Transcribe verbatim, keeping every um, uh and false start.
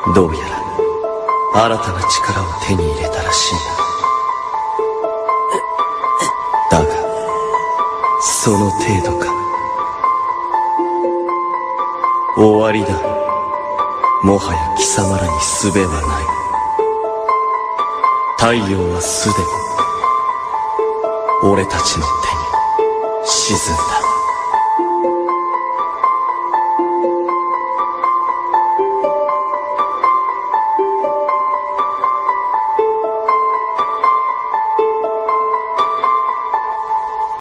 どうやら新たな力を手に入れたらしいな。だがその程度か。終わりだ。もはや貴様らに術はない。太陽はすでに俺たちの手に沈んだ。